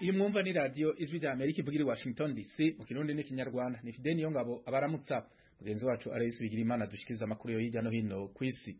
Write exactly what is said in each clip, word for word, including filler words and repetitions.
Iyi mwumva ni radio Ijwi rya Amerika ivugira i Washington D C mu Kirundi n'ikinyarwanda. Ni Fideni yo ngabo abaramutsa mugenzi wacu Aloysi Bigirimana dushikiriza amakuru yo hirya no hino kw'isi.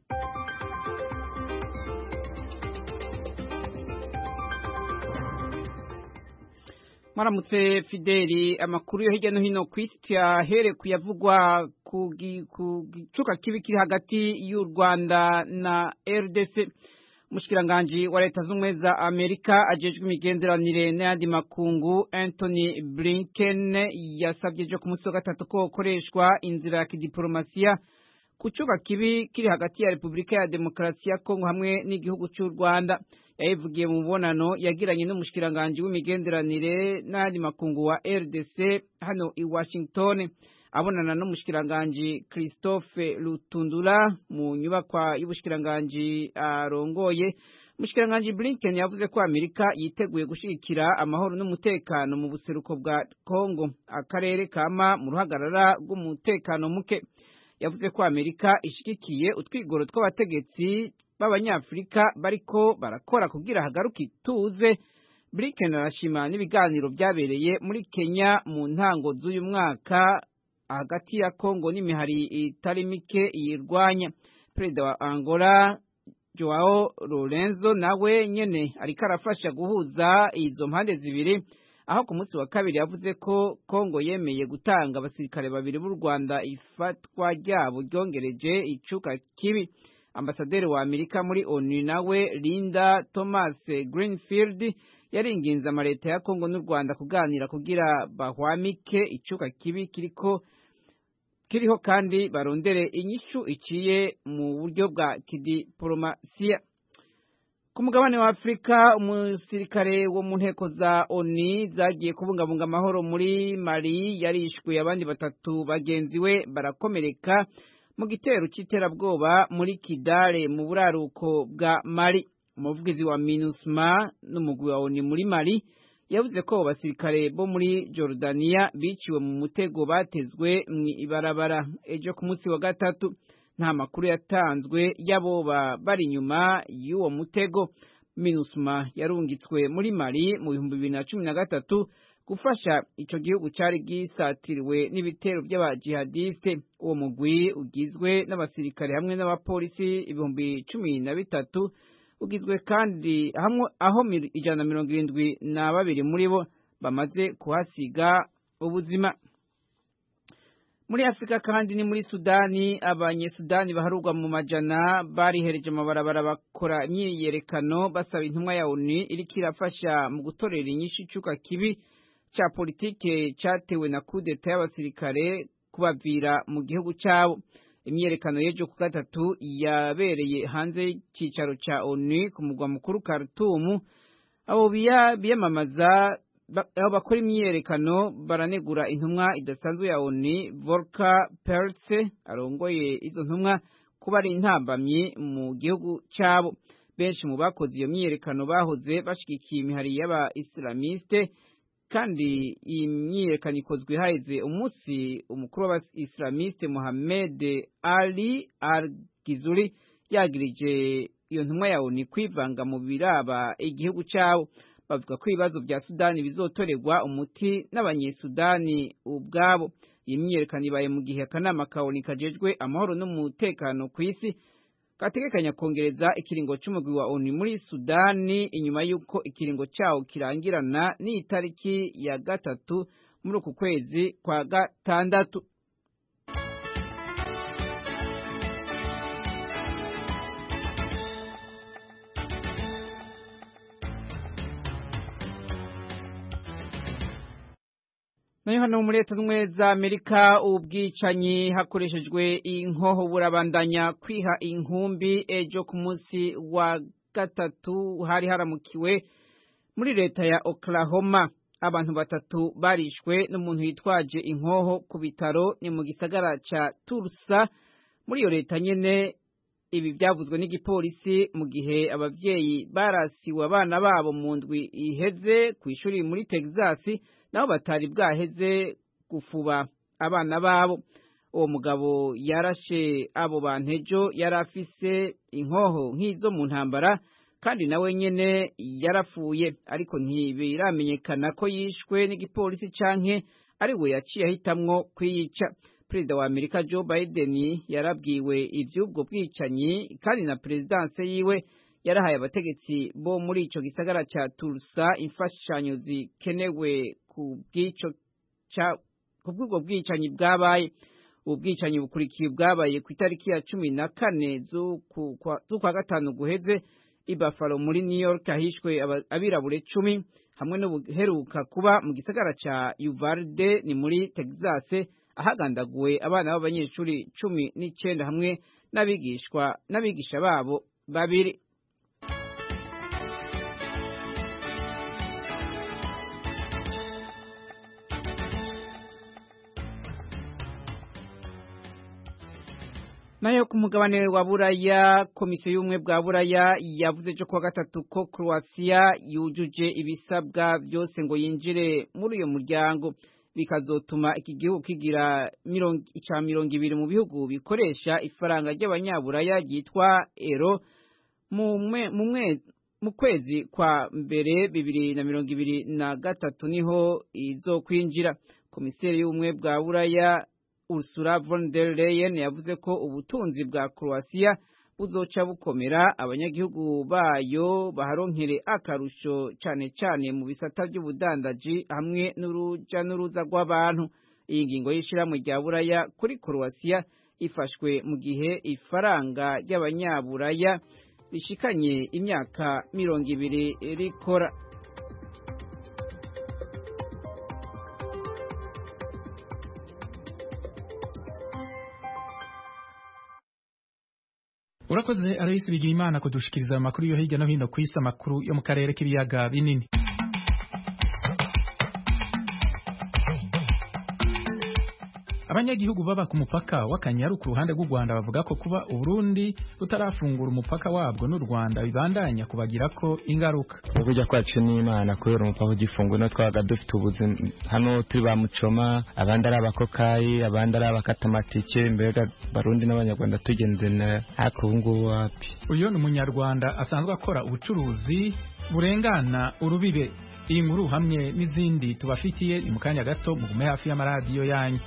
Maramutse Fideli, amakuru yo hirya no hino kw'isi tuyahere kuyavugwa ku gicuka kibi kiri hagati y'u Rwanda na R D C. Mushikiranganje wa leta z'umwe za Amerika ajejwe imigenderanire n'ayandi makungu Anthony Blinken yasabye jo ku munsi wa gatatu ko koreshwa inzira ya kidiplomasiya ku cuka kibi kiri hagati ya Republika ya Demokarasi ya Kongo hamwe n'igihugu cy'u Rwanda. Yayivugiye mu mubonano yagiranye n'umushikiranganje w'imigenderanire n'ayandi makungu wa R D C hano i Washington. Abonana n'umushikiranganje Christophe Lutundula mu nyubakwa y'ubushikiranganje arongoye. Umushikiranganje Blinken yavuze ko Amerika yiteguye gushigikira amahoro n'umutekano mu buseruko bwa Kongo, akarere kama mu ruhagarara rw'umutekano muke. Yavuze ko Amerika ishigikiye utwigoro tw'abategetsi b'Abanyafrika bariko barakora kugira hagaruka ituze. Blinken arashima n'ibiganiro byabereye muri Kenya mu ntango z'uyu mwaka hagati ya Kongo n'imihari itari mike yirwanya. Perezida wa Angola Joao Lourenço nawe nyene ariko arafasha guhuza izo mpande zibiri, aho ku munsi wa kabiri yavuze ko Kongo yemeye gutanga abasirikare babiri b'u Rwanda ifatwa ryabo ryongereje icuka kibi. Ambasaderi wa Amerika muri ONU nawe Linda Thomas Greenfield yaringinze amaleta ya Kongo n'u Rwanda kuganira kugira bahwamike icuka kibi kiriko kiriho kandi barondere inyishu iciye mu buryo bwa kidiplomasiya. Ku mugabane wa Afrika, umusirikare wo mu nteko za ONU zagiye kubungabunga amahoro muri Mali yarishwe, abandi batatu bagenzi we barakomereka mu gitero c'iterabwoba muri Kidal mu buraruko bwa Mali. Umuvugizi wa MINUSMA n'umugwi wa ONU muri Mali yavuze ko abasirikare bo muri Jordania biciwe mu mutego batezwe mu ibarabara ejo ku munsi wa gatatu. Nta makuru yatanzwe yaboba bari inyuma y'uwo mutego. MINUSMA yarungitswe muri Mali mu bihumbi bibiri na cumi na gatatu gufasha ico gihugu cari gisatiriwe n'ibitero by'abajihadiste. Uwo mugwi ugizwe n'abasirikare hamwe n'abapolisi ibihumbi cumi na bitatu, ugizwe kandi hamwe aho ijana na mirongo irindwi na babiri muri bo bamaze kuhasiga ubuzima. Muri Afrika kandi ni muri Sudani, abanyesudani baharurwa mu majana barihereje amabarabara bakora imyiyerekano basaba intumwa ya ONU iriko irafasha mu gutorera inyishu icuka kibi ca politike catewe na kudeta y'abasirikare kubavira mu gihugu cabo. Imyerekano yejo ku gatatu yabereye hanze y'icicaro ca ONU ku mugwa mukuru Khartoum. Abo biyamamaza aho bakora imyerekano baranegura intumwa idasanzwe ya ONU Volker Perthes arongoye izo ntumwa kuba ari intambamyi mu gihugu cabo. Benshi mu bakoze iyo myerekano bahoze bashigikiye imihari y'aba Islamiste, kandi iyi myiyerekano ikozwe haheze umunsi umukuru w'aba Islamiste Mohamed Ali Al-Ghizuli yagirije iyo ntumwa ya ONU kwivanga mu biraba igihugu cabo. Bavuga ko ibibazo vya Sudani bizotorerwa umuti n'abanyesudani ubwabo. Iyi myiyerekano ibaye mu gihe akanama ka ONU kajejwe amahoro n'umutekano kw'isi kategekanya kongereza ikiringo c'umugwi wa ONU muri Sudani inyuma y'uko ikiringo cawo kirangirana n'itariki ya gatatu muri uku kwezi kwa gatandatu. Nayo hano muri leta z'umwe za Amerika ubwicanyi hakoreshejwe inkoho burabandanya kwiha inkumbi. Ejo ku munsi wa gatatu hari haramukiwe muri leta ya Oklahoma, abantu batatu barishwe n'umuntu yitwaje inkoho ku bitaro ni mu gisagara ca Tulsa muri iyo leta nyene. Ibi byavuzwe n'igipolisi mu gihe abavyeyi barasiwe abana babo mu ndwi iheze ku ishuri muri Texas, naho batari bwaheze gufuba abana babo. Uwo mugabo yarashe abo bantu ejo yarafise inkoho nk'izo mu ntambara, kandi nawe nyene yarapfuye ariko ntibiramenyekana ko yishwe n'igipolisi canke ari we yaciye ahitamwo kwiyica. Perezida wa Amerika Joe Biden yarabwiwe ivy'ubwo bwicanyi kandi na presidence yiwe yarahaye abategetsi bo muri ico gisagara ca Tulsa imfashanyo zikenewe ku bw'ico ca kubwo bwicanyi bwabaye. Ubwicanyi bukurikiye bwabaye ku itariki ya cumi na kane z'ukwa gatanu guheze i Buffalo muri New York, ahishwe abirabure cumi hamwe n'ubuheruka kuba mu gisagara ca Uvalde ni muri Texas ahagandaguwe abana b'abanyeshuri cumi n'icenda hamwe n'abigishwa n'abigisha babo babiri. Nayo ku mugabane wa Buraya, komisiyo y'ubumwe bwa Buraya yavuze cyo kuwa gatatu ko Croatia yujuje ibisabwa byose ngo yinjire muri uyo muryango, bikazotuma iki gihugu kigira ica mirongo ibiri mu bihugu bikoresha ifaranga ry'abanyaburaya ryitwa euro mu mu kwezi kwa mbere bibiri na mirongo ibiri na gatatu niho izo kwinjira. Komiseri y'ubumwe bwa Buraya Ursula von der Leyen yavuze ko ubutunzi bwa Croatia buzoca bukomera, abanyagihugu bayo baharonkere akarusho cane cane mu bisata by'ubudandaji hamwe n'uruja n'uruza rw'abantu. Iyi ngingo y'ishirahamwe rya Buraya kuri Croatia ifashwe mu gihe ifaranga ry'abanyaburaya rishikanye imyaka mirongo ibiri rikora. Urakoze Aloysi Bigirimana kudushikiriza amakuru yo hirya no hino ku isi, amakuru yo mu karere k'ibiyaga binini. Abanyagihugu baba ku mupaka w'Akanyaru ku ruhande rw'u Rwanda bavuga ko kuba Uburundi butarafungura umupaka wabwo n'u Rwanda bibandanya kubagira ko ingaruka. Kujya kwacu n'Imana kubera umupaka ugifunguye no twaga dufite ubuzima hano turi ba Mucoma, abandi ari abakokayi, abandi ari abakatamatike, mbega Barundi n'Abanyarwanda tugendana hako ngubu wapi. Uyo ni umunyarwanda asanzwe akora ubucuruzi burengana urubibe. Iyi nkuru hamwe n'izindi tubafitiye ni mu kanya gato, mugume hafi y'amaradiyo yanyu.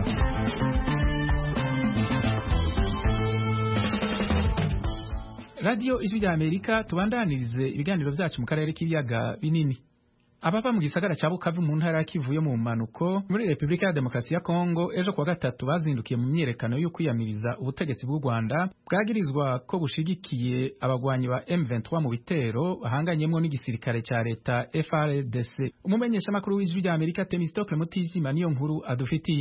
Radio Ijwi rya Amerika, tubandanirize ibiganiro byacu mu karere k'ibiyaga binini. Abava mu gisagara ca Bukavu mu ntara ya Kivu yo mu manuko muri Republika ya Demokarasi ya Kongo ejo kuwa gatatu bazindukiye mu myerekano yo kwiyamiriza ubutegetsi bw'u Rwanda bwagirizwa ko bushigikiye abagwanyi ba M vingt-trois mu bitero bahanganyemwo n'igisirikare ca leta F R D C. Umumenyesha makuru w'Ijwi rya Amerika Temistocle Mutijima niyo nkuru adufitiye.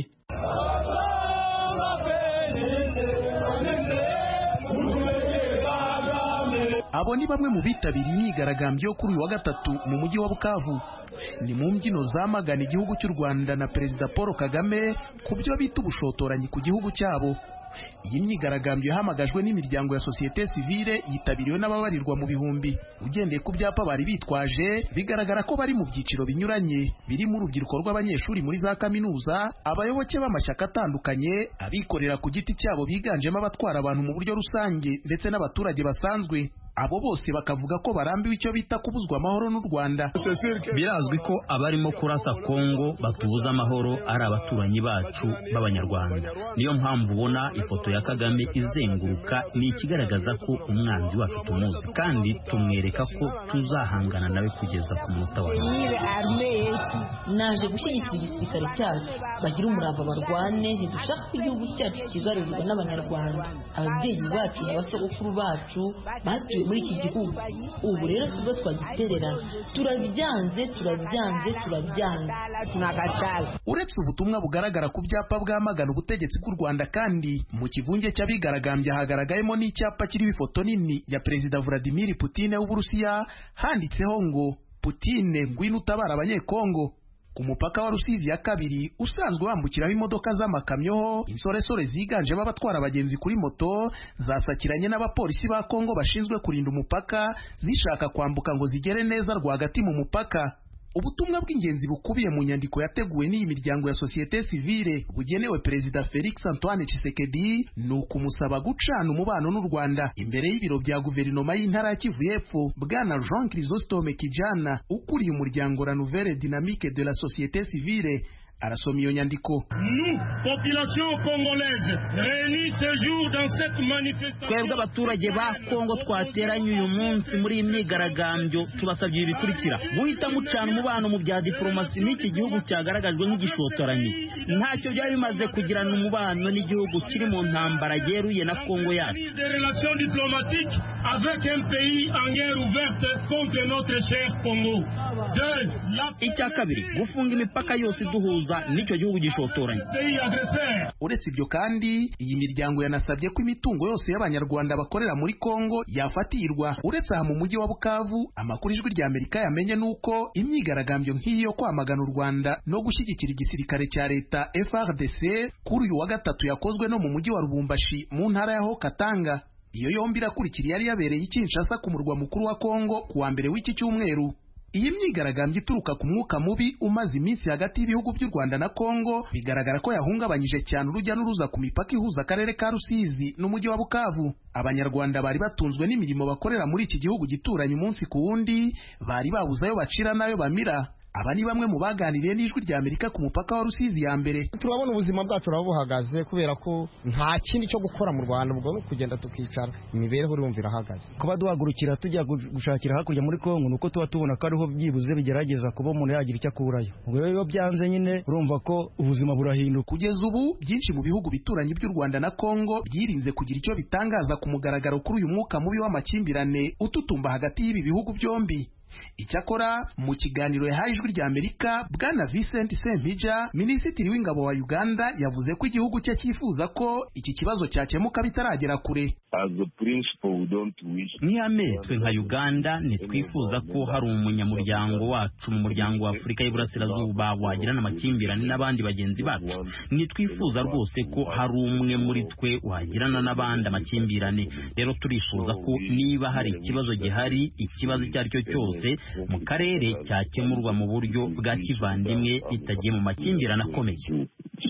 Abo ni bamwe mu bitabiriye imyigaragambyo kuri uyu wa gatatu mu mujyi wa Bukavu. Ni mu mbyino zamagana igihugu cy'u Rwanda na Perezida Paul Kagame ku byo bita ubushotoranyi ku gihugu cyabo. Iyi myigaragambyo yahamagajwe n'imiryango ya societe civile yitabiriwe n'ababarirwa mu bihumbi. Ugendeye ku byapa bari bitwaje, bigaragara ko bari mu byiciro binyuranye, birimo urubyiruko rw'abanyeshuri muri za kaminuza, abayoboke b'amashyaka atandukanye, abikorera ku giti cyabo biganjemo abatwara abantu mu buryo rusange ndetse n'abaturage basanzwe. Abo bose bakavuga ko barambiwe icyo bita kubuzwa amahoro n'u Rwanda. Birazwi ko abarimo kurasa Kongo batubuza amahoro ari abaturanyi bacu b'Abanyarwanda. Niyo mpamvu ubona ifoto ya Kagame izenguruka, ni ikigaragaza ko umwanzi wacu tumuzi kandi tumwereka ko tuzahangana nawe kugeza ku munota wa nyuma. Naje gushyigikira igisirikare cyacu, bagira umurava barwane, ntidushaka ko igihugu cyacu kigarurirwa n'Abanyarwanda. Ababyeyi bacu n'abasogokuru bacu batuye muri iki gihugu, ubu rero sibwo twagitererana. Turabyanze turabyanze turabyanze tunagashaka. Uretse ubutumwa bugaragara ku byapa bwamagana ubutegetsi bw'u Rwanda, kandi mu kivunge cy'abigaragambya hagaragayemo n'icyapa kiriho ifoto nini ya Perezida Vladimir Putin w'Uburusiya, handitseho ngo Putin ngwino utabara abanyekongo. Ku mupaka wa Rusizi ya kabiri usanzwe wambukiraho imodoka z'amakamyo, insoresore ziganjemo abatwara abagenzi kuri moto zasakiranye n'abapolisi ba Kongo bashinzwe kurinda umupaka zishaka kwambuka ngo zigere neza rwagati mu mupaka. ubutumwa bw'ingenzi bukubiye mu nyandiko yateguwe n'iyi miryango ya societe civile bugenewe Perezida Felix Antoine Tshisekedi ni ukumusaba gucana umubano n'u Rwanda imbere y'ibiro bya guverinoma y'intara ya Kivu y'Epfo. Bwana Jean Chrysostome Kijana ukuriye umuryango La Nouvelle Dynamique de la Société Civile arasoma iyo nyandiko. Twebwe abaturage ba Kongo twateranye uyu munsi muri imyigaragambyo tubasabye ibikurikira: guhita mucana umubano mu bya diplomasi n'iki gihugu cyagaragajwe nk'igishotoranye. Ntacyo byari bimaze kugirana umubano n'igihugu kiri mu ntambara yeruye na Kongo yacu. Icya kabiri, gufunga imipaka yose iduhuza n'icyo gihugu gishotoranye. Uretse ibyo kandi iyi miryango yanasabye ko imitungo yose y'abanyarwanda bakorera muri Kongo yafatirwa. Uretse aha mu mujyi wa Bukavu, amakuru ijwi rya Amerika yamenye nuko imyigaragambyo nk'iyo kwamagana u Rwanda no gushyigikira igisirikare cya leta F R D C kuri uyu wa gatatu yakozwe no mu mujyi wa Lubumbashi mu ntara ya Haut-Katanga. Iyo yombi irakurikira yari yabereye i Kinshasa ku murwa mukuru wa Kongo kuwa mbere w'iki cyumweru. Iyi myigaragambyo ituruka ku mwuka mubi umaze iminsi hagati y'ibihugu by'u Rwanda na Kongo bigaragara ko yahungabanyije cyane urujya n'uruza ku mipaka ihuza akarere ka Rusizi n'umujyi wa Bukavu. Abanyarwanda bari batunzwe n'imirimo bakorera muri iki gihugu gituranye umunsi ku wundi, bari babuze ayo bacira n'ayo bamira. Aba ni bamwe mu baganiriye n'ijwi rya Amerika ku mupaka wa Rusizi ya mbere. Turabona ubuzima bwacu rabuhagaze kubera ko nta kindi cyo gukora mu Rwanda, ubwo no kugenda tukicara, imibereho irumvira hagaze. Kuba duhagurukira tujya gushakira hakurya muri Kongo nuko tuba tubona ko ariho byibuze bigerageza kuba umuntu yagira icyo akurayo. Ubwo rero byanze nyine urumva ko ubuzima burahinduka. Kugeza ubu byinshi mu bihugu bituranye by'u Rwanda na Kongo byirinze kugira icyo bitangaza ku mugaragaro kuri uyu mwuka mubi w'amakimbirane ututumba hagati y'ibi bihugu byombi. Icyakora mu kiganiro yahaye ijwi rya Amerika, Bwana Vincent Sempija, minisitiri w'ingabo wa Uganda, yavuze ko igihugu cye cyifuza ko iki kibazo cyakemuka bitaragera kure. Nk'ihame twe nka Uganda ntitwifuza ko hari umunyamuryango wacu mu muryango wa Afurika y'Iburasirazuba wagirana amakimbirane n'abandi bagenzi bacu. Ntitwifuza rwose ko hari umwe muri twe wagirana n'abandi amakimbirane. Rero turifuza ko niba hari ikibazo gihari, ikibazo icyo ari cyo cyose mu karere cyakemurwa mu buryo bwa kivandimwe bitagiye mu makimbirane akomeye.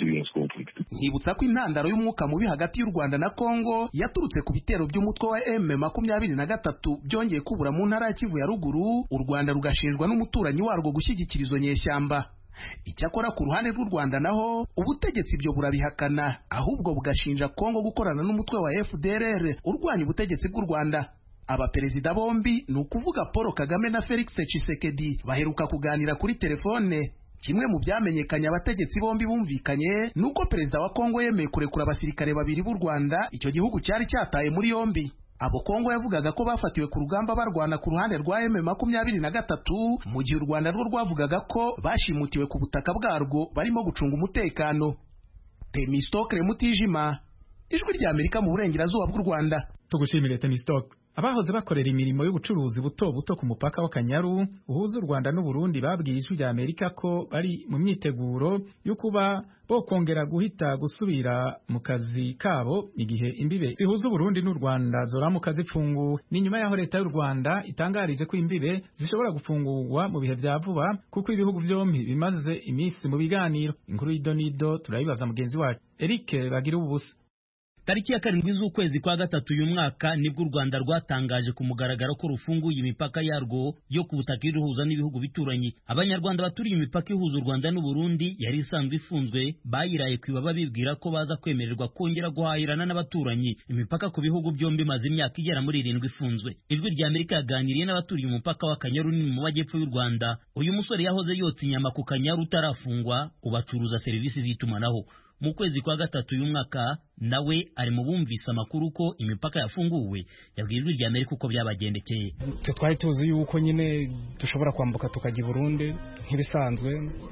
Nkibutsa ko intandaro y'umwuka mubi hagati y'u Rwanda na Kongo yaturutse ku bitero by'umutwe wa M makumyabiri na gatatu byongeye kubura mu ntara ya Kivu ya ruguru, u Rwanda rugashinjwa n'umuturanyi warwo gushyigikira izo nyeshyamba. Icyakora ku ruhande rw'u Rwanda naho ubutegetsi byo burabihakana, ahubwo bugashinja Kongo gukorana n'umutwe wa F D L R urwanya ubutegetsi bw'u Rwanda. Abaperezida bombi ni ukuvuga Paul Kagame na Felix Tshisekedi baheruka kuganira kuri telefone. Kimwe mu byamenyekanye abategetsi bombi bumvikanye nuko perezida wa Kongo yemeye kurekura abasirikare babiri b'u Rwanda icyo gihugu cyari cyataye muri yombi. Abo Kongo yavugaga ko bafatiwe ku rugamba barwana ku ruhande rwa M makumyabiri na gatatu, mu gihe u Rwanda rwo rwavugaga ko bashimutiwe ku butaka bwarwo barimo gucunga umutekano. Temistokle Mutijima, ijwi rya Amerika mu burengerazuba bw'u Rwanda. Tugushimire Temistokle. Abahoze bakorera imirimo y'ubucuruzi buto buto ku mupaka wa Kanyaru uhuza u Rwanda n'u Burundi babwiye ijwi rya Amerika ko bari mu myiteguro yo kuba bo kongera guhita gusubira mu kazi kabo igihe imbibe zihuza u Burundi n'u Rwanda zoramuka zipfunguwe. Ni nyuma yaho leta y'u Rwanda itangarije ko imbibe zishobora gufungurwa mu bihe bya vuba kuko ibihugu byombi bimaze iminsi mu biganiro. Inkuru y'idonido turayibaza mugenzi wacu Eric Bagira ubusa. Tariki ya karindwi z'ukwezi kwa gatatu uyu mwaka nibwo u Rwanda rwatangaje ku mugaragaro ko rufunguye imipaka yarwo yo ku butaka iruhuza n'ibihugu bituranye. Abanyarwanda baturiye imipaka ihuza u Rwanda n'u Burundi yari isanzwe ifunzwe bayiraye kwibaba bibwira ko baza kwemererwa kongera guhahirana n'abaturanyi. Imipaka ku bihugu byombi maze imyaka igera muri irindwi ifunzwe. Ijwi rya Amerika yaganiriye n'abaturiye umupaka wa Kanyaru ni mu majyepfo y'u Rwanda. Uyu musore yahoze yotsa inyama ku Kanyaru utarafungwa, ubacuruza serivisi z'itumanaho. Mu kwezi kwa gatatu uyu mwaka nawe ari mu bumvise amakuru ko imipaka yafunguwe. Yabwiye ijwi rya Amerika uko byabagendekeye. Twari tuzi yuko nyine dushobora kwambuka tukajya i Burundi nk'ibisanzwe.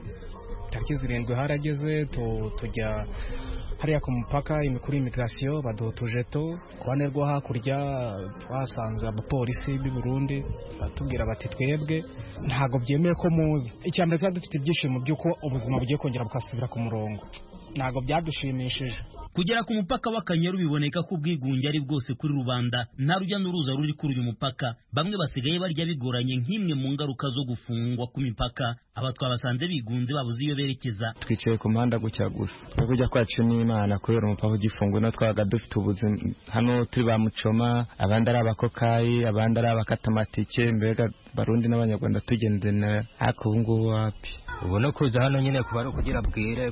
Tariki zirindwi harageze tujya hariya ku mupaka imikuru immigration baduha utujeto. Ku ruhande rwo hakurya twasanze abapolisi b'i Burundi batubwira bati twebwe ntago byemeye ko muzi. Icyambere twari dufite ibyishimo by'uko ubuzima bugiye kongera bukasubira ku murongo. ntago byadushimishije. Kugera ku mupaka w'Akanyaru biboneka ko ubwigunge ari bwose kuri rubanda, nta rujya n'uruza ruri kuri uyu mupaka. Bamwe basigaye barya bigoranye nk'imwe mu ngaruka zo gufungwa ku mipaka. Aba twabasanze bigunze babuze iyo berekeza. Twicaye ku muhanda gucya gusa, twe kujya kwacu n'Imana kubera umupaka ugifunguye, no twaga dufite ubuzima hano turi ba Mucoma, abandi ari abakokayi, abandi ari abakatamatike, mbega Barundi n'Abanyarwanda tugendana ariko ubu ngubu wapi. Ubu no kuza hano nyine kuba kugira bwire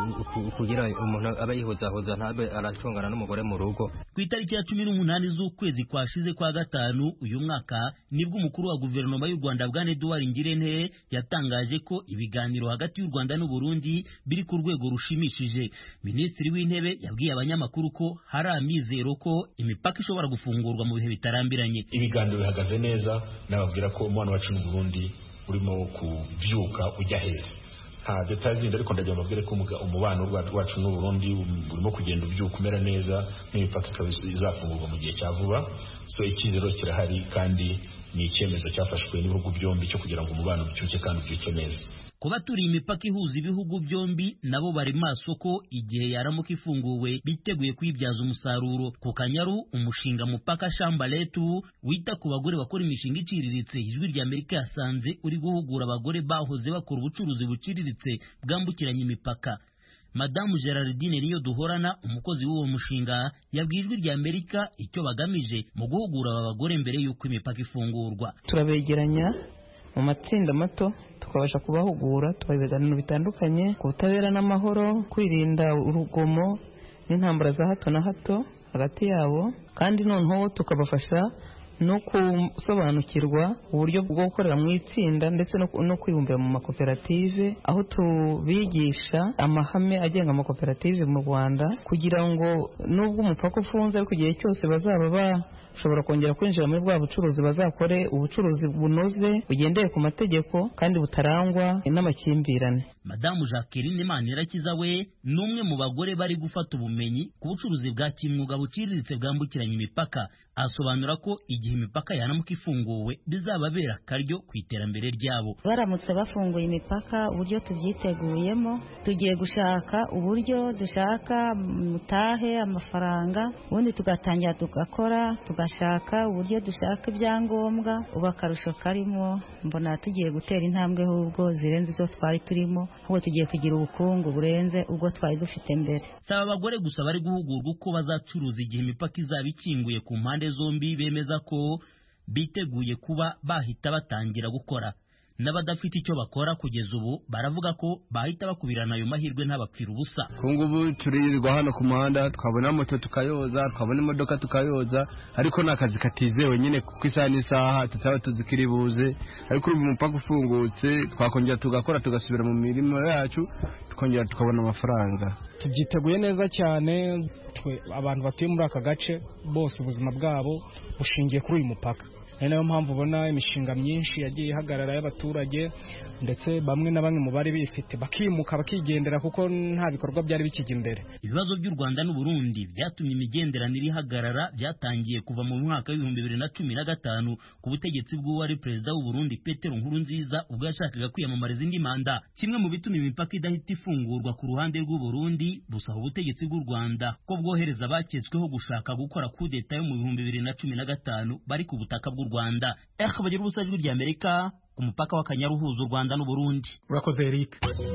kugira umuntu aba yihuzahuza ntabe aracungana n'umugore mu rugo. Ku itariki ya cumi n'umunani z'ukwezi kwashize kwa gatanu uyu mwaka nibwo umukuru wa guverinoma y'u Rwanda Bwana Edouard Ngirente yatangaje ko ibiganiro hagati y'u Rwanda n'u Burundi biri ku rwego rushimishije. Minisitiri w'Intebe yabwiye abanyamakuru ko hari amizero ko imipaka ishobora gufungurwa mu bihe bitarambiranye. Ibiganiro bihagaze neza, nababwira ko umwana wacu n'u Burundi urimo kuvyuka ujya heza. nta details zindi ariko ndagira mabwire ko umubano wacu n'u Burundi urimo kugenda ubyuka umera neza, n'imipaka izafungurwa mu gihe cya vuba. So ikizero kirahari kandi ni icyemezo cyafashwe n'ibihugu byombi cyo kugira ngo umubano ubyuke kandi ubyuke neza. Kuba turi imipaka ihuza ibihugu byombi nabo bari maso ko igihe yaramuka ifunguwe biteguye kwibyaza umusaruro. Ku Kanyaru umushinga mupaka shamba letu wita ku bagore bakora imishinga iciriritse, ijwi rya Amerika yasanze uri guhugura abagore bahoze bakora ubucuruzi buciriritse bwambukiranya imipaka. Madamu Gerardine niyo duhorana umukozi w'uwo mushinga yabwiye ijwi rya Amerika icyo bagamije mu guhugura aba bagore mbere y'uko imipaka ifungurwa. Turabegeranya mu matsinda mato tukabasha kubahugura, tubabiganiro bitandukanye ku butabera n'amahoro, kwirinda urugomo n'intambara za hato na hato hagati yabo, kandi noneho tukabafasha no kusobanukirwa uburyo bwo gukorera mu itsinda ndetse no kwibumbira mu makoperative, aho tubigisha amahame agenga amakoperative mu Rwanda kugira ngo nubwo umupaka ufunze ariko igihe cyose bazaba bashobora kongera kwinjira muri bwa bucuruzi bazakore ubucuruzi bunoze bugendeye ku mategeko kandi butarangwa n'amakimbirane. Madamu Jacqueline Manirakiza we ni umwe mu bagore bari gufata ubumenyi ku bucuruzi bwa kimwuga buciriritse bwambukiranya imipaka. Asobanura ko igihe imipaka yanamuka ifunguwe bizababera akaryo ku iterambere ryabo. Baramutse bafunguye imipaka, uburyo tubyiteguyemo, tugiye gushaka uburyo dushaka mutahe amafaranga, ubundi tugatangira tugakora, tugashaka uburyo dushaka ibyangombwa. Ubu akarusho karimo mbona tugiye gutera intambwe ahubwo zirenze izo twari turimo, ahubwo tugiye kugira ubukungu burenze ubwo twari dufite mbere. Saba abagore gusa bari guhugurwa uko bazacuruza igihe imipaka izaba ikinguye. Ku mpande zombi bemeza ko biteguye kuba bahita batangira gukora. N'abadafite icyo bakora kugeza ubu baravuga ko bahita bakubirana ayo mahirwe ntabapfira ubusa. Kungubu turirirwa hano ku muhanda, twabona moto tukayoza, twabona imodoka tukayoza, ariko nakazi katizewe nyine kuko isaha n'isaha tutaba tuzikiri buze. Ariko ubu umupaka ufungutse twakongera tugakora tugasubira mu mirimo yacu, tukongera tukabona amafaranga. Tubyiteguye neza cyane, twe abantu batuye muri aka gace bose ubuzima bwabo bushingiye kuri uyu mupaka. Ni nayo mpamvu ubona imishinga myinshi yagiye ihagarara y'abaturage, ndetse bamwe na bamwe mu bari bifite bakimuka bakigendera kuko nta bikorwa byari bikijya imbere. Ibibazo by'u Rwanda n'u Burundi byatumye imigenderanire ihagarara byatangiye kuva mu mwaka w'ibihumbi bibiri na cumi na gatanu ku butegetsi bw'uwari perezida w'u Burundi Petero Nkurunziza ubwo yashakaga kwiyamamariza indi manda. Kimwe mu bituma imipaka idahita ifungurwa ku ruhande rw'u Burundi busaba ubutegetsi bw'u Rwanda ko bwohereza abaketsweho gushaka gukora kudeta yo mu bihumbi bibiri na cumi na gatanu bari ku butaka bw'u Rwanda. Eh bagira ubusajwi rya Amerika ku mupaka wa Kanyaru uhuza u Rwanda n'u Burundi. Urakoze Eric.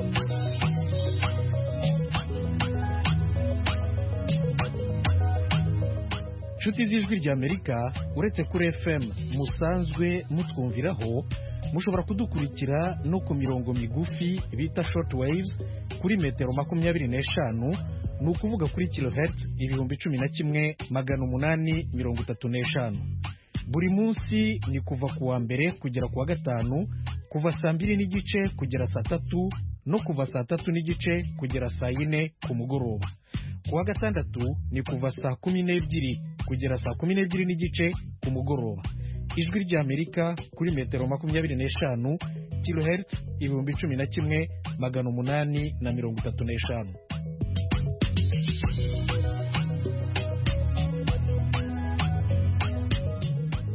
Nshuti z'ijwi rya Amerika, uretse kuri F M musanzwe mutwumviraho, mushobora kudukurikira no ku mirongo migufi bita short waves kuri metero makumyabiri n'eshanu, ni ukuvuga kuri kilohertz ibihumbi cumi na kimwe magana umunani mirongo itatu n'eshanu. Buri munsi ni kuva ku wa mbere kugera ku wa gatanu, kuva saa mbiri n'igice kugera saa tatu no kuva saa tatu n'igice kugera saa yine ku mugoroba. Ku wa gatandatu ni kuva saa kumi n'ebyiri kugera saa kumi n'ebyiri n'igice ku mugoroba. Ijwi rya Amerika kuri metero makumyabiri n'eshanu, kilohertz ibihumbi cumi na kimwe magana umunani na mirongo itatu n'eshanu.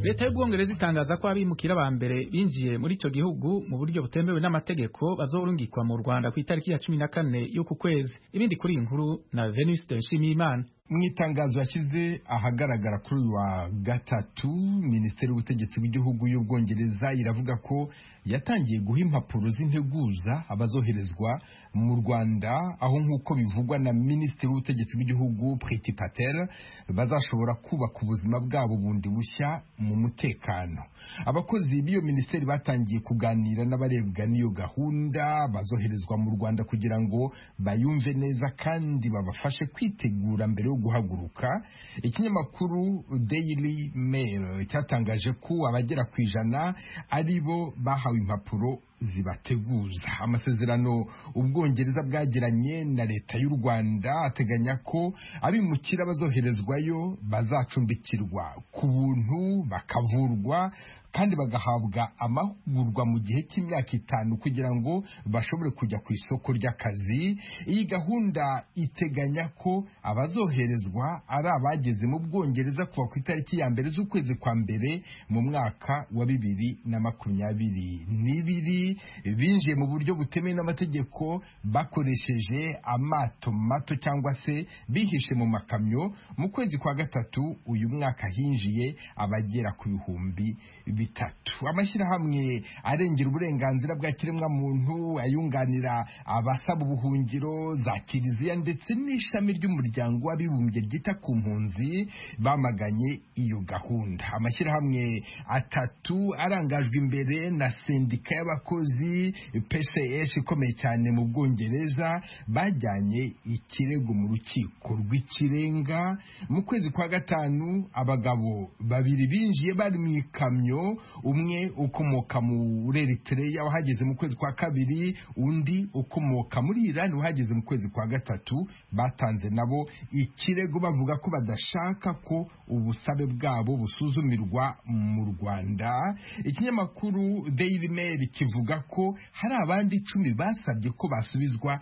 leta y'ubwongereza itangaza ko abimukira ba mbere binjiye muri icyo gihugu mu buryo butemewe n'amategeko bazorungikwa mu Rwanda ku itariki ya cumi na kane y'uku kwezi. Ibindi kuri iyi nkuru na Venuste Nshimiyimana. Mu itangazo yashyize ahagaragara kuri uyu wa gatatu, Minisiteri y'Ubutegetsi bw'Igihugu y'Ubwongereza iravuga ko yatangiye guha impapuro z'integuza abazoherezwa mu Rwanda, aho nk'uko bivugwa na Minisitiri w'Ubutegetsi bw'Igihugu Priti Patel bazashobora kubaka ubuzima bwabo bundi bushya mu mutekano. Abakozi b'iyo minisiteri batangiye kuganira n'abarebwa n'iyo gahunda bazoherezwa mu Rwanda kugira ngo bayumve neza kandi babafashe kwitegura mbere yo guhaguruka. Ikinyamakuru Daily Mail cyatangaje ko abagera ku ijana ari bo bahawe impapuro zibateguza. Amasezerano Ubwongereza bwagiranye na leta y'u Rwanda ateganya ko abimukira bazoherezwayo bazacumbikirwa ku buntu, bakavurwa kandi bagahabwa amahugurwa mu gihe cy'imyaka itanu kugira ngo bashobore kujya ku isoko ry'akazi. Iyi gahunda iteganya ko abazoherezwa ari abageze mu Bwongereza kuva ku itariki ya mbere z'ukwezi kwa mbere mu mwaka wa bibiri na makumyabiri n'ibiri, binjiye mu buryo butemewe n'amategeko bakoresheje amato mato cyangwa se bihishe mu makamyo. Mu kwezi kwa gatatu uyu mwaka hinjiye abagera ku bihumbi bitatu. Amashyirahamwe arengera uburenganzira bwa kiremwa muntu, ayunganira abasaba ubuhungiro, za kiliziya ndetse n'ishami ry'umuryango w'abibumbye ryita ku mpunzi bamaganye iyo gahunda. Amashyirahamwe atatu arangajwe imbere na sendika y'abakozi P C S ikomeye cyane mu Bwongereza bajyanye ikirego mu rukiko rw'ikirenga. Mu kwezi kwa gatanu abagabo babiri binjiye bari mu ikamyo, umwe ukomoka mu Eritrea wahageze mu kwezi kwa kabiri, undi ukomoka muri Iran wahageze mu kwezi kwa gatatu, batanze nabo ikirego bavuga ko badashaka ko ubusabe bwabo busuzumirwa mu Rwanda. Ikinyamakuru Daily Mail kivuga ko hari abandi icumi basabye ko basubizwa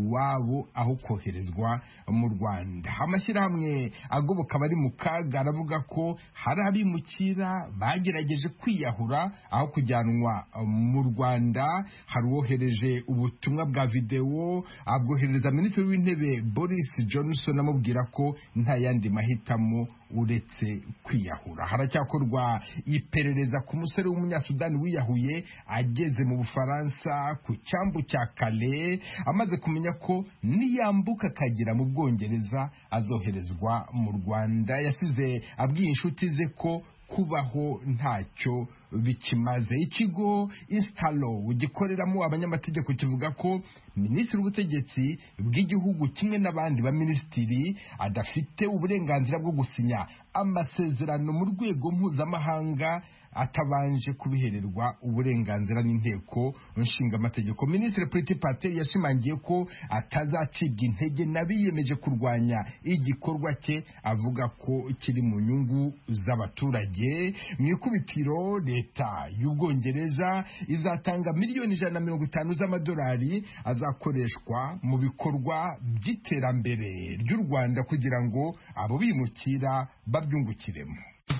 iwabo aho koherezwa mu Rwanda. Amashyirahamwe agoboka abari mu kaga aravuga ko hari abimukira bagerageje kwiyahura aho kujyanwa mu Rwanda. Hari uwohereje ubutumwa bwa videwo abwohereza Minisitiri w'Intebe Boris Johnson amubwira ko nta yandi mahitamo uretse kwiyahura. Haracyakorwa iperereza ku musore w'umunyasudani wiyahuye ageze mu Bufaransa ku cyambu cya Calais, amaze kumenya ko niyambuka akagera mu Bwongereza azoherezwa mu Rwanda. Yasize abwiye inshuti ze ko kubaho ntacyo bikimaze. Ikigo Instalo gikoreramo abanyamategeko kivuga ko Minisitiri w'Ubutegetsi bw'Igihugu kimwe n'abandi ba minisitiri adafite uburenganzira bwo gusinya amasezerano mu rwego mpuzamahanga atabanje kubihererwa uburenganzira n'inteko nshinga amategeko. Minisitiri Priti Patel yashimangiye ko atazacibwa intege n'abiyemeje kurwanya igikorwa cye, avuga ko kiri mu nyungu z'abaturage. Mu ikubitiro leta y'Ubwongereza izatanga miliyoni ijana na mirongo itanu z'amadolari azakoreshwa mu bikorwa by'iterambere ry'u Rwanda kugira ngo abo bimukira babyungukiremo.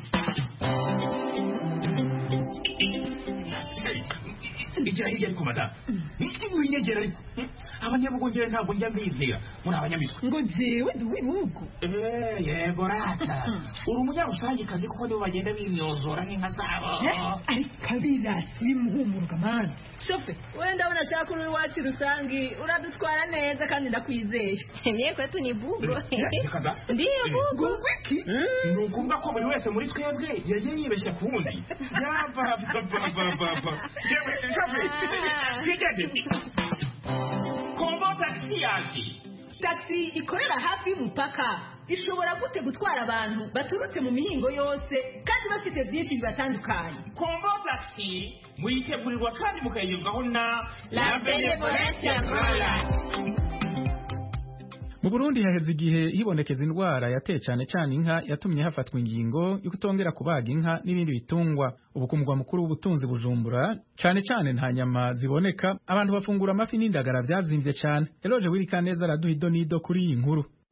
Igira hirya ariko mata iki winyegera ariko abanyabugongera ntabwo njya mbizera muri abanyamitwe ngo jewe duwe nuko eh yego rata uri umunyarusange kazi kuko nibo bagenda bimyozora nk'inka zabo ariko kabirasi bimuhumurwa man shofe wenda ubona shaka uri wacu rusangi uradutwara neza kandi ndakwizeye niye kwetu ni bugo ndiye bugo wiki ni ukuvuga ko buri wese muri twebwe yagiye yibeshya ku wundi yava baba baba Kombo taxi yaje. Taxi ikorera hafi y'umupaka ishobora gute gutwara abantu baturutse mu mihingo yose kandi bafite byinshi bibatandukanye. Kombo taxi muyitegurirwa kandi mukayigezwaho na La Benevolence Royal. Mu Burundi haheze igihe hibonekeza indwara yateye cyane cyane inka yatumye hafatwa ingingo yo kutongera kubaga inka n'ibindi bitungwa. Ubu ku mugwa mukuru w'ubutunzi Bujumbura cyane cyane nta nyama ziboneka, abantu bafungura amafi n'indagara byazimbye cyane. Eloge Wirikaneza araduha idonido kuri iyi nkuru.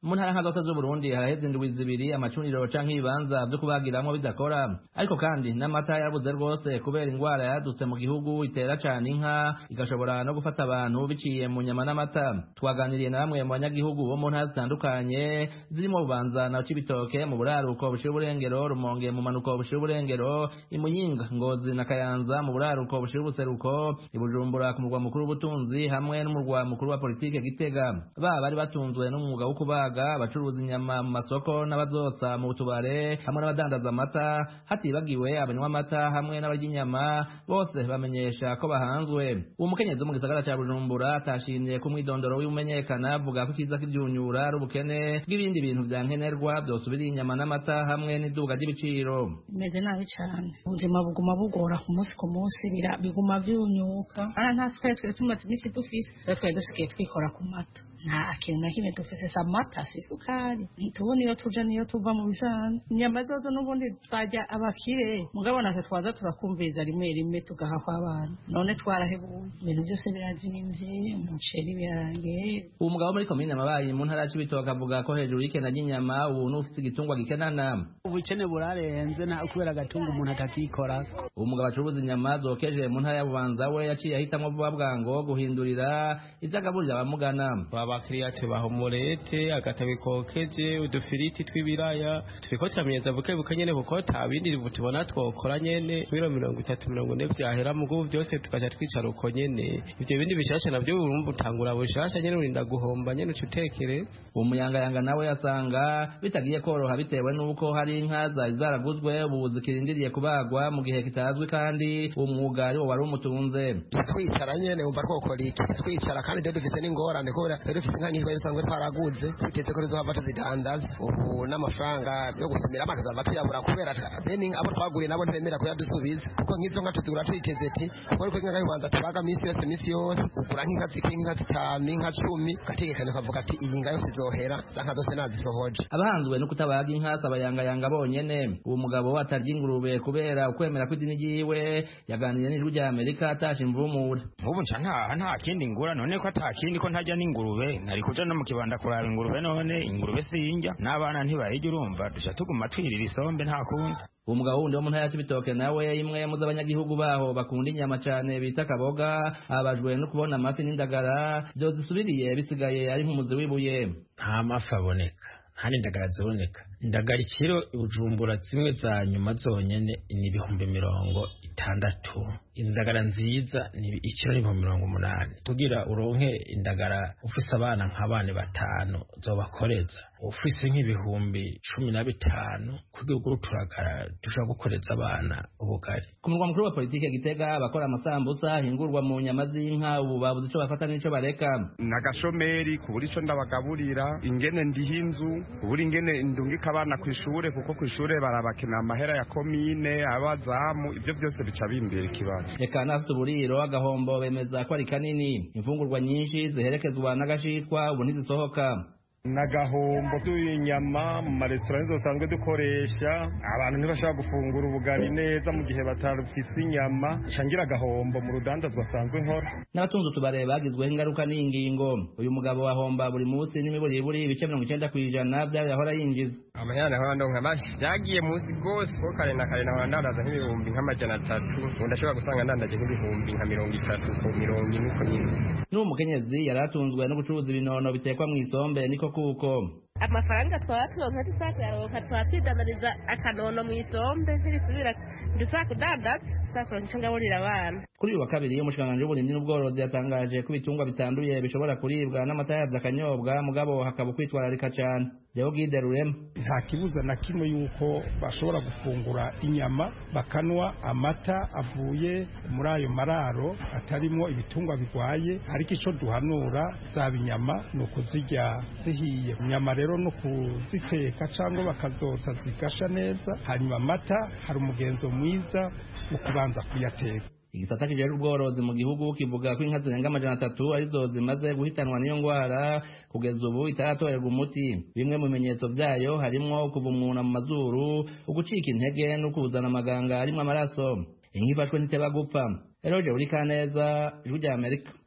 mu ntara nka zose z'uburundi haraheze indwi zibiri amacuniro canke ibibanza vyo kubagiramwo bidakora ariko kandi n'amata yarabuze rwose kubera ingwara yadutse mu gihugu itera cane inka igashobora no gufata abantu biciye mu nyama n'amata. Twaganiriye na bamwe mu banyagihugu bo mu ntara zitandukanye zirimo Bubanza na Cibitoke mu buraruko bushira uburengero, Rumonge mu manuko bushira uburengero, Imuyinga, Ngozi na Kayanza mu buraruko bushira ubuseruko, Ibujumbura ku murwa mukuru w'ubutunzi hamwe n'umurwa mukuru wa politike Gitega. Ba bari batunzwe n'umwuga wo kubaga, abacuruza inyama mu masoko n'abazotsa mu tubare hamwe n'abadandaza amata, hatibagiwe abanywa amata hamwe n'abarya inyama, bose bamenyesha ko bahanzwe. Uwo mukenyezi mu gisagara ca Bujumbura atashimye ku mwidondoro w'umenyekana avuga ko kiza kivyunyura ari ubukene bw'ibindi bintu vya nkenerwa vyosubira inyama n'amata hamwe n'iduga ry'ibiciro. Meze nabi cane, ubuzima buguma bugora ku munsi ku munsi, biguma vyunyuka. Ana nta swe twe tumaze imisi dufise, twe dusigaye twikora ku mata, nta kintu na kimwe dufise, sa mata si sukari, ntitubona iyo tuja niyo tuva mu bisanzwe. Inyama zozo n'ubundi twarya abakire, mugabo natwe twaza turakumviriza rimwe rimwe tugaha kw'abana, none twarahebuye, ibintu vyose birazimvye, umuceri birarangiye. Uwo mugabo muri komine Mabayi mu ntara y'Cibitoke avuga ko hejuru y'ikena ry'inyama ubu n'ufite igitungwa gikenana. Ubukene burarenze na kubera agatunga umuntu atakikora. Uwo mugabo acuruza inyama zokeje mu ntara ya Bubanza we yaciye ahitamwo vuba bwango guhindurira ivyagaburira abamugana. Abakiriya tubaha umurete, agatabi kokeje, udufiriti tw'ibiraya, turiko turamenyeza buke buke nyene kuko ta bindi tubona twokora nyene biro mirongo itatu mirongo ine vyahera mugo byose tukaja twicara uko nyene. Ivyo bindi bishasha navyo urumva utangura bushasha nyene urinda guhomba nyene ucutekere. Umuyangayanga nawe yasanga bitagiye koroha bitewe nuko hari inka zari zaraguzwe ubu zikirindiriye kubagwa mu gihe kitazwi kandi umwuga ari wo wari umutunze. Twicara nyene umva twokora iki, twicara kandi rero dufise n'ingorane kubera rero dufise inka nyinshi bisanzwe twaraguze, twiteze ko rizohava tuzidandaza. Ubu n'amafaranga yo gusumira amakaza batuyabura kubera bene abo twaguriye nabo ntibemera kuyadusubiza kuko nk'izo nka tuzigura twiteze ati kuko ko inka y'Ubanza tubaga misi yose misi yose ugura nk'inka zikinka zitanu inka cumi gategekanye kavuga ati iyi nka yose izohera zanka zose nazisohoje. Abahanzwe no kutabaga inka sabayangayanga bonyene. Uwo mugabo atarya ingurube kubera ukwemera kw'idini ryiwe yaganiriye n'ijwi rya Amerika atasha imvumura. Ubu nca nta nta kindi ngura none ko atakindi ko ntajya n'ingurube nari kuja no mu kibanda kuraba ingurube none ingurube sinjya n'abana ntibayijya urumva dusha tuguma twirira isombe nta kundi. Umugabo wundi wo mu ntara ya Cibitoke nawe imwe mu z'abanyagihugu baho bakunda inyama cane bita kaboga abajwe no kubona amafi n'indagara byo zisubiriye bisigaye ari nk'umuzi w'ibuye. Nta mafi aboneka nta n'indagara ziboneka. Indagara ikiro Bujumbura zimwe za nyuma zonyene ni ibihumbi mirongo itandatu. Indagara nziza ni ikiro n'ibihumbi mirongo umunani. Tugira uronke indagara ufise abana nk'abana batanu zobakoreza ufise nk'ibihumbi cumi na bitanu kugira ngo turagara dushobora gukoreza abana ubugari. Ku murwa mukuru wa politike Gitega abakora amasambusa ahingurwa mu nyama z'inka ubu babuze ico bafata n'ico bareka. Nagashomeri kubura ico ndabagaburira, ingene ndihinzu kubura ingene ndungika abana kw'ishure kuko kw'ishure barabakina amahera ya komine abazamu ivyo byose bica bimbera ikibazo. Reka nafite uburiro agahombo bemeza ko ari kanini, imfungurwa nyinshi ziherekezwa n'agashitwa ubu ntizisohoka. Nagahombo tuyinyama mu maresitora zosanzwe dukoresha abantu ntibashaka gufungura ubugari neza mu gihe batarufise inyama shangira agahombo mu rudandazwa sanzwe nkora. N'abatunze tubare bagizweho ingaruka n'ingingo. Uyu mugabo ahomba buri munsi n'imiburi buri ibice mirongo icenda kw'ijana by'ayo yahora yinjiza. Amahera hano nka bashi yagiye munsi gose ko kare na kare na ndandaza nk'ibihumbi nk'amajana atatu ndashobora gusanga ndandaje nk'ibihumbi nka mirongo itatu ku mirongo ine ko nyine. N'uwo mukenyezi yaratunzwe no gucuruza ibinono bitekwa mu isombe niko kuko amafaranga twaba turonka dusaka yaronka twatwidandariza akanono mu isombe ntibisubira dusaka kudandaza dusaka nicyo ngaburira abana. Kuri uyu wa kabiri umushikiranganji w'uburimyi n'ubworozi yatangaje ko ibitungwa bitanduye bishobora kuribwa n'amata yavyo akanyobwa mugabo hakaba kwitwararika cane. Leo Gide Rurema nta kibuza na kimwe yuko bashobora gufungura inyama bakanwa amata avuye muri ayo mararo atarimo ibitungwa bigwaye, ariko ico duhanura zaba inyama ni ukuzirya zihiye. Inyama rero no kuziteka cyangwa bakazotsa zigasha neza, hanyuma amata hari umugenzo mwiza wo kubanza kuyateka. Igisata kijejwe ubworozi mu gihugu kivuga ko inka zirenga amajana atatu arizo zimaze guhitanwa n'iyo ngwara kugeza ubu itaratorerwa umuti. Bimwe mu bimenyetso vyayo harimwo kuvumuna mu mazuru, ugucika intege no kuzana amaganga arimwo amaraso. Inka ifashwe ntiteba gupfa. Eroje uri Kaneza, Ijwi rya Amerika.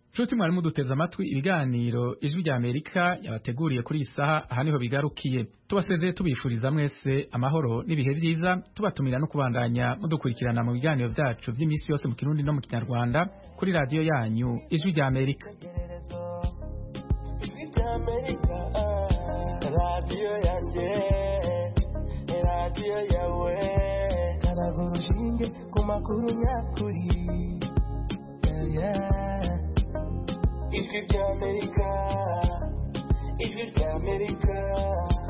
nshuti mwari muduteze amatwi ibiganiro ijwi rya Amerika yabateguriye kuri iyi saha aha niho bigarukiye tubasezeye tubifuriza mwese amahoro n'ibihe byiza tubatumira no kubandanya mudukurikirana mu biganiro byacu by'iminsi yose mu Kirundi no mu Kinyarwanda kuri radiyo yanyu ijwi rya Amerika. radiyo yanjye radiyo yawe karagura ushinge ku makuru nyakuri ijwi rya Amerika ijwi rya Amerika